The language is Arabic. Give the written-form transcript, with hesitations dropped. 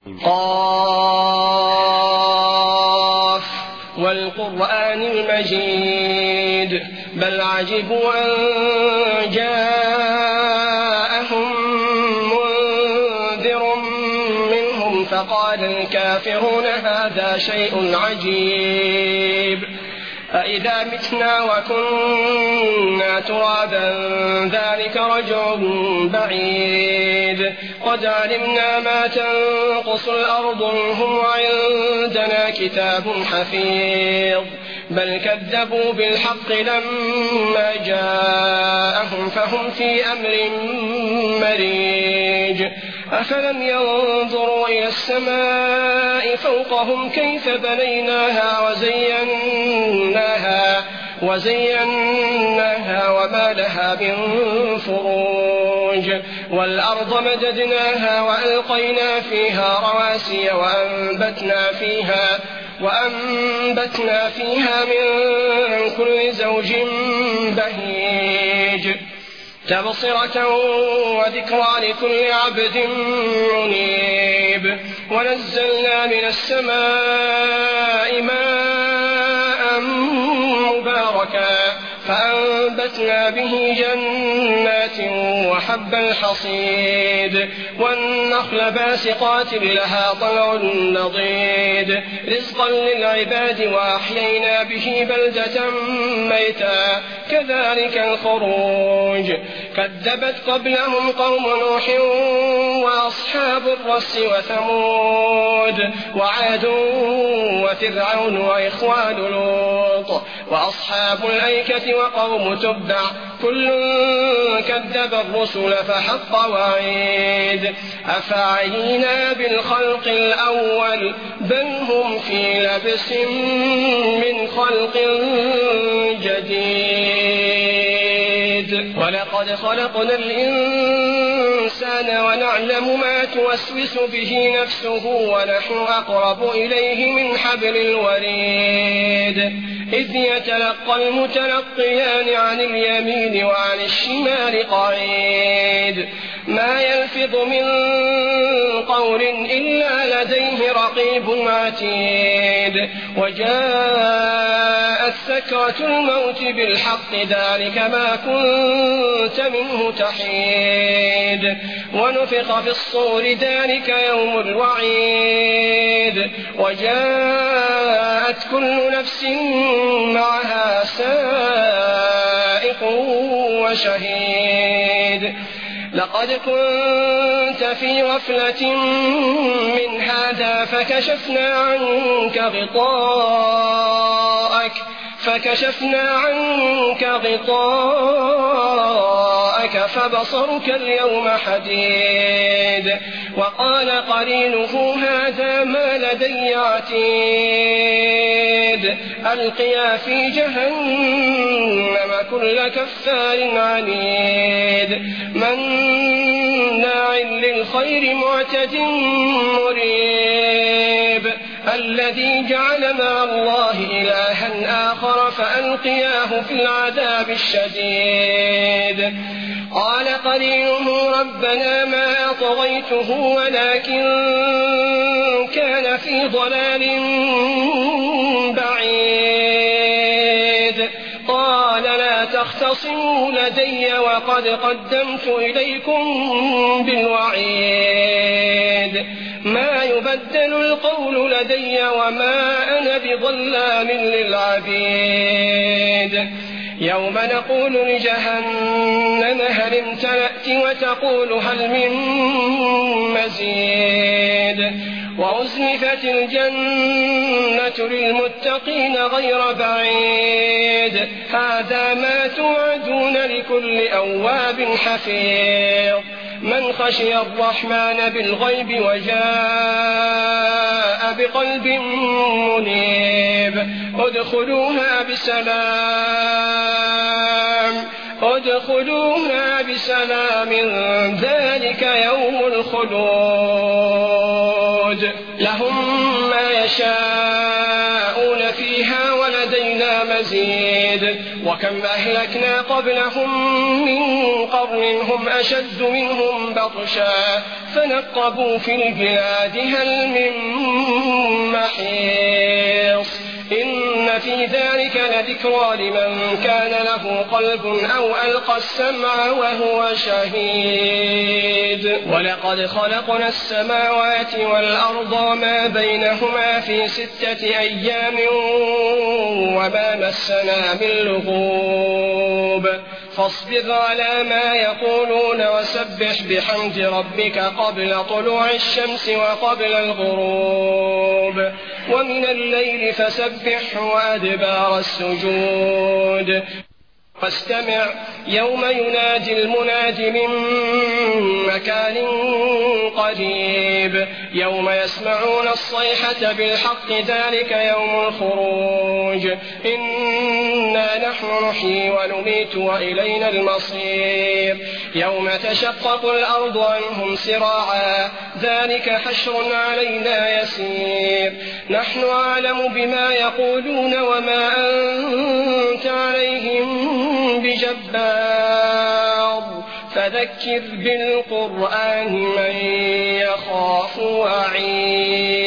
قاف والقرآن المجيد بل عجبوا أن جاءهم منذر منهم فقال الكافرون هذا شيء عجيب أإذا متنا وكنا ترابا ذلك رجع بعيد قد علمنا ما تنقص الأرض منهم وعندنا كتاب حفيظ بل كذبوا بالحق لما جاءهم فهم في أمر مريج أفلم ينظروا إلى السماء فوقهم كيف بنيناها وزيناها وما لها من فروج والأرض مددناها وألقينا فيها رواسي وأنبتنا فيها من كل زوج بهيج تبصرة وذكرى لكل عبد منيب ونزلنا من السماء ماء مباركا فأنبتنا به جنات وحب الحصيد والنخل باسقات لها طلع نضيد رزقا للعباد وأحيينا به بلدة ميتا كذلك الخروج كذبت قبلهم قوم نوح وأصحاب الرس وثمود وعاد وفرعون وإخوان لوط وأصحاب الأيكة وقوم تبع كل كذب الرسل فحق وعيد أفعينا بالخلق الأول بل هم في لبس من خلق جديد ولقد خلقنا الإنسان ونعلم ما توسوس به نفسه ونحن أقرب إليه من حبل الوريد إذ يتلقى المتلقيان عن اليمين وعن الشمال قعيد ما يلفظ من قول إلا لديه رقيب عتيد وجاءت سكرة الموت بالحق ذلك ما كنت منه تحيد ونفخ في الصور ذلك يوم الوعيد وجاءت كل نفس معها سائق وشهيد لقد كنت في غفلة من هذا فكشفنا عنك غطاءك فبصرك اليوم حديد وقال قرينه هذا ما لدي عتيد ألقيا في جهنم كل كفار عنيد مناع للخير معتد مريب الذي جعل مع الله إلها آخر فألقياه في العذاب الشديد قال قرينه ربنا ما أطغيته ولكن كان في ضلال بعيد قال لا تختصموا لدي وقد قدمت إليكم بالوعيد ما يبدل القول لدي وما أنا بظلام للعبيد يوم نقول لجهنم هل امتلأت وتقول هل من مزيد وأزلفت الجنة للمتقين غير بعيد هذا ما توعدون لكل أواب حفيظ من خشي الرحمن بالغيب وجاء بقلب منيب ادخلوها بسلام ذلك يوم الخلود لهم ما يشاءون فيها ولدينا لدينا مزيد وكم أهلكنا قبلهم من قرن هم أشد منهم بطشا فنقبوا في البلاد هل من محيص إن في ذلك لذكرى لمن كان له قلب أو ألقى السمع وهو شهيد ولقد خلقنا السماوات والأرض وما بينهما في 6 أيام وما مسنا من لغوب فاصبر على ما يقولون وسبح بحمد ربك قبل طلوع الشمس وقبل الغروب ومن الليل فسبح وأدبار السجود واستمع يوم ينادي المناد من مكان قريب يوم يسمعون الصيحة بالحق ذلك يوم الخروج إنا نحن نحيي ونميت وإلينا المصير يوم تشقق الأرض عنهم سراعا ذلك حشر علينا يسير نحن أعلم بما يقولون وما أنت عليهم بجبار فذكر بالقرآن من يخاف وعيد